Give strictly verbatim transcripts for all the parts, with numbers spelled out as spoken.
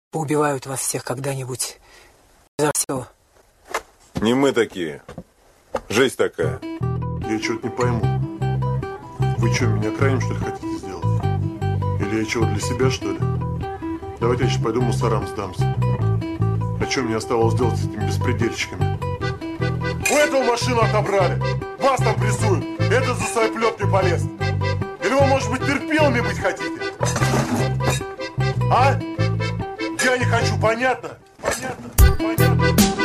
поубивают вас всех когда-нибудь. За все. Не мы такие. Жизнь такая. Я что-то не пойму. Вы что, меня крайним, что ли, хотите сделать? Или я чего, для себя, что ли? Давайте я сейчас пойду мусорам сдамся. А что мне оставалось делать с этими беспредельщиками? У этого машину отобрали. Вас там прессуют. Это за соплёб не полез. Или вы, может быть, терпилами быть хотите? А? Я не хочу, понятно? Понятно, понятно.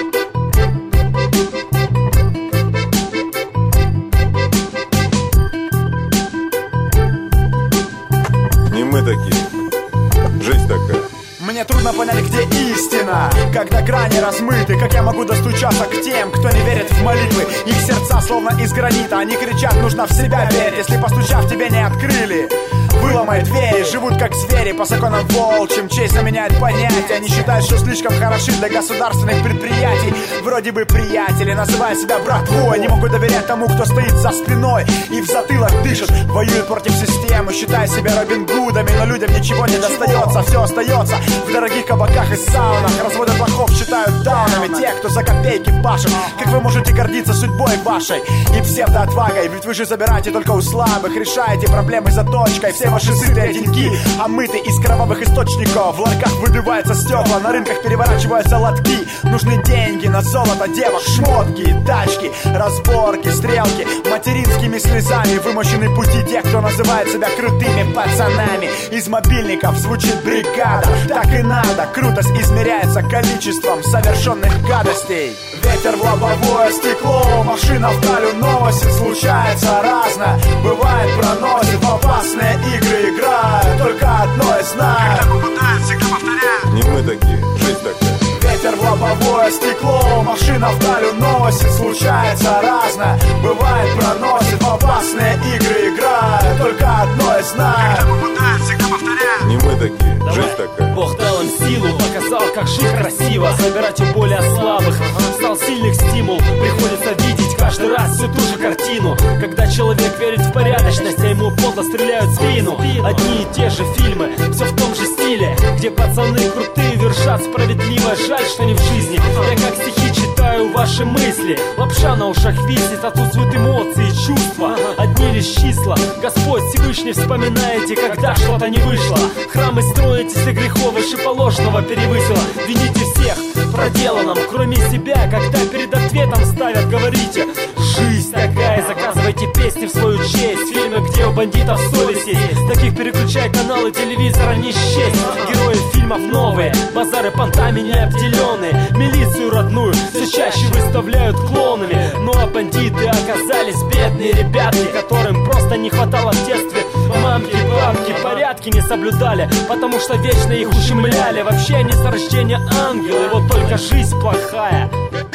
Не мы такие. Жизнь такая. Мне трудно понять, где истина, когда грани размыты. Как я могу достучаться к тем, кто не верит в молитвы? Их сердца словно из гранита. Они кричат, нужно в себя верить. Если постучав, тебе не открыли, выломай двери. Живут как звери по законам волчьим. Честь заменяет понятия. Они считают, что слишком хороши для государственных предприятий. Вроде бы приятели, называя себя братвой. Не могут доверять тому, кто стоит за спиной и в затылок дышит. Воюют против системы, считая себя Робин Гудами. Но людям ничего не достается, все остается в дорогих кабаках и саунах. Разводят лохов, считают даунами те, кто за копейки пашет. Как вы можете гордиться судьбой вашей и псевдоотвагой? Ведь вы же забираете только у слабых, решаете проблемы за точкой. Все ваши сытые деньги омыты из кровавых источников. В ларьках выбиваются стекла, на рынках переворачиваются лотки. Нужны деньги на золото девок, шмотки, тачки, разборки, стрелки. Материнскими слезами вымощены пути тех, кто называет себя крутыми пацанами. Из мобильников звучит бригада. Так и надо, крутость измеряется количеством совершенных гадостей. Ветер в лобовое стекло, машина в даль уносит. Случается разное, бывает проносит. В опасные игры играют, только одно я знаю. Когда попадают, всегда повторяют. Не мы такие, жизнь такая. Ветер в лобовое стекло, машина в даль уносит. Случается разное, бывает проносит. В опасные игры играют, только одно я знаю. Когда попадают, всегда повторяют. Не мы такие, давай. Жизнь такая. Бог дал им силу, показал, как жить красиво. Забирать у более слабых, стал сильных стимул. Приходится видеть каждый раз всю ту же картину. Когда человек верит в порядочность, а ему подло стреляют в спину. Одни и те же фильмы, все в том же стиле, где пацаны крутые вершат справедливо. Жаль, что не в жизни. Я как стихи читаю ваши мысли. Лапша на ушах виснет, отсутствуют эмоции и чувства. Одни лишь числа. Господь Всевышний вспоминаете, когда что-то не вышло. Храмы строите, если грехов выше положенного перевысило. Вините всех проделанном, кроме себя. Когда перед ответом ставят, говорите: жизнь такая, заказывайте песни в свою честь. Фильмы, где у бандитов совесть есть. Таких переключай каналы телевизора не счесть. Герои фильмов новые, базары понтами не обделенные. Милицию родную все чаще выставляют клоунами. Ну а бандиты оказались бедные ребятки, которым просто не хватало в детстве мамки, бабки, порядки не соблюдали, потому что вечно их ущемляли. Вообще они с рождения ангелы, вот только жизнь плохая.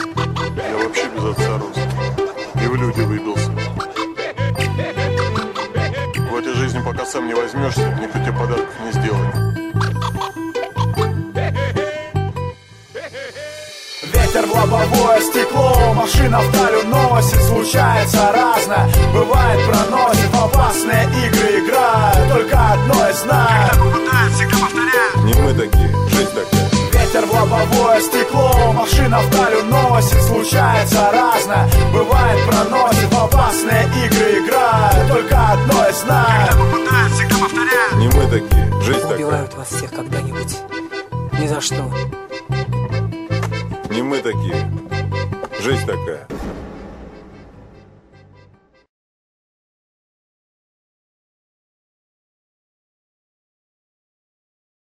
Я вообще без отца рос, и в люди выбился. В этой жизни, пока сам не возьмешься, никто тебе подарков не сделает. Ветер в лобовое стекло, машина в даль уносит. Случается разное, бывает проносит. В опасные игры играют, только одно я знаю. Когда попадают, всегда повторяют. Не мы такие, жизнь такая. Ветер в лобовое стекло, машина в даль уносит. Случается разное, бывает проносит. В опасные игры играют, только одно я знаю. Когда попадают, всегда повторяют. Не мы такие, жизнь такая. Убивают вас всех когда-нибудь. Ни за что. Не мы такие, жизнь такая.